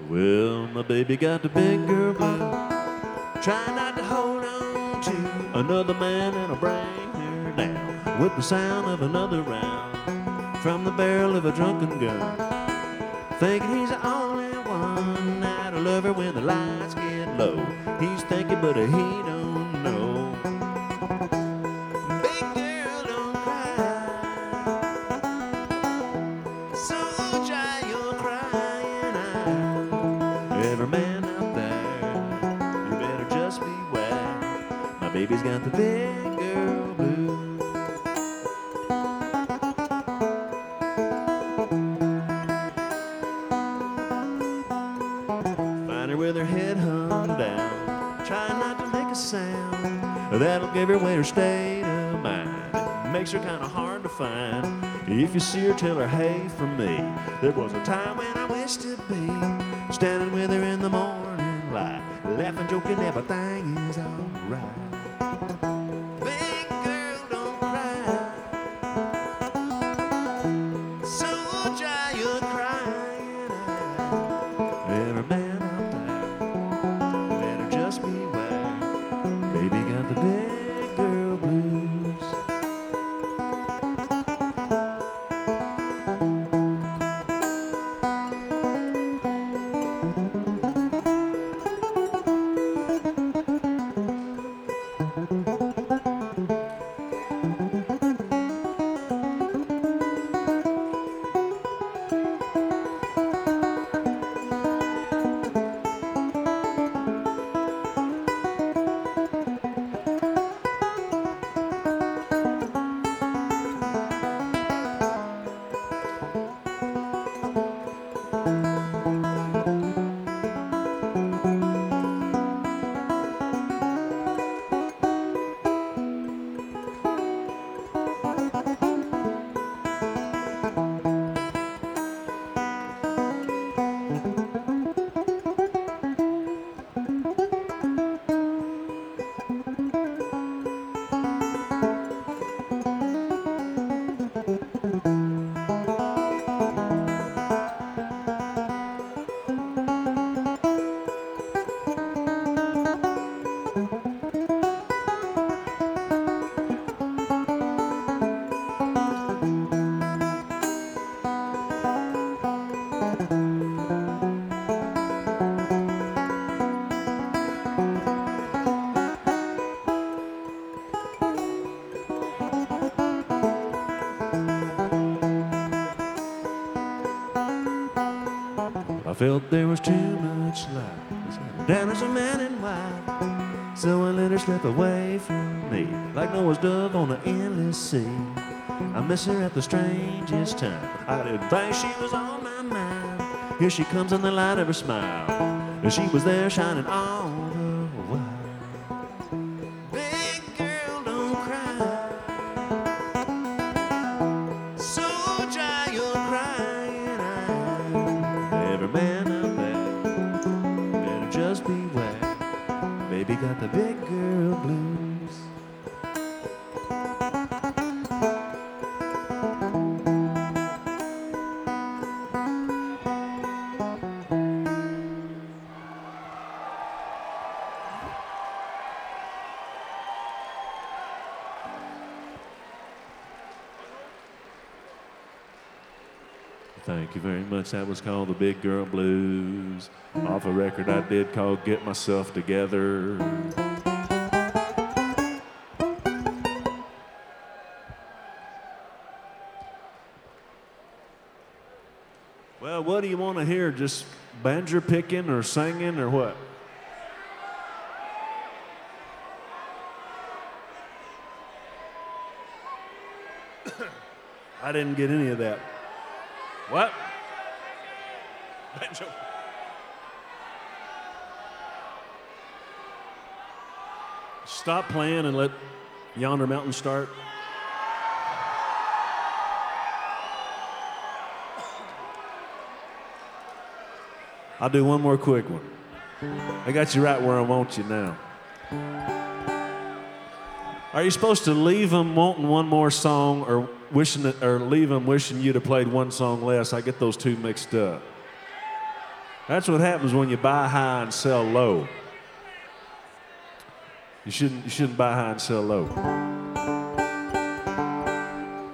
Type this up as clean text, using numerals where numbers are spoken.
Well, my baby got the big girl blue. Try not to hold on to another man that'll bring her down with the sound of another round from the barrel of a drunken gun. Thinking he's the only one that'll love her when the lights get low. He's thinking, but he don't know. Big girl, don't cry. So dry your crying eye. Every man out there, you better just beware. My baby's got the big girl blues. Find her with her head hung down, trying not to make a sound. That'll give her away her state of mind. It makes her kind of hard to find. If you see her, tell her, hey, from me. There was a time when I wished to be standing with her in the morning light, laughing, joking, everything is alright. Big girl, don't cry. So dry your crying eye. Every man out there, better just beware. Baby got the big girl blues. I felt there was too much light down as a man and wife, so I let her slip away from me like Noah's dove on an endless sea. I miss her at the strangest time. I didn't think she was on my mind. Here she comes in the light of her smile, and she was there shining all the while. Big girl, don't cry. So dry your crying eye. Every man out there, better just beware. Baby got the big girl blues. Thank you very much. That was called The Big Girl Blues, off a record I did called Get Myself Together. Well, what do you want to hear? Just banjo picking or singing or what? I didn't get any of that. What? Banjo. Stop playing and let Yonder Mountain start. I'll do one more quick one. I got you right where I want you now. Are you supposed to leave them wanting one more song, or wishing that, or leave them wishing you'd have played one song less? I get those two mixed up. That's what happens when you buy high and sell low. You shouldn't buy high and sell low.